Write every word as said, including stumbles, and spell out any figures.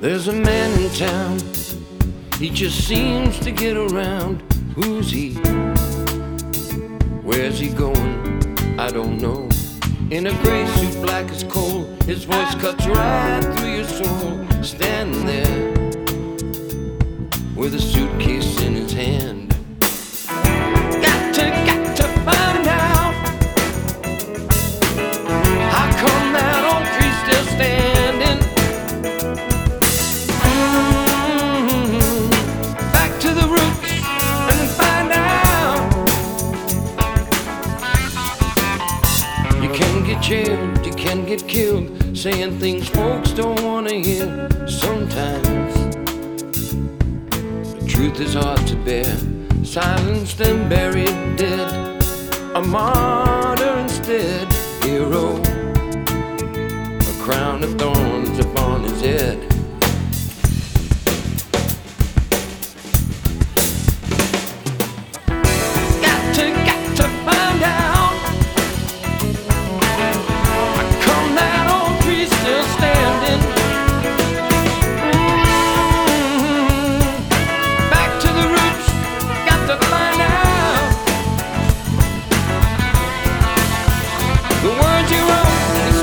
There's a man in town, he just seems to get around. Who's he? Where's he going? I don't know. In a gray suit, black as coal, his voice cuts right through your soul. Standing there with a suitcase in his hand. Got to, got to find out, how come that old tree's still standing? Mm-hmm. Back to the roots and find out. You can get jailed, you can get killed, saying things folks don't wanna hear. Sometimes the truth is hard to bear, silenced and buried dead. A martyr instead, hero, a crown of thorns upon his head. Got to, got to find out, how come that old tree's still standing? Mm-hmm. Back to the roots, got to find out. The words you wrote, the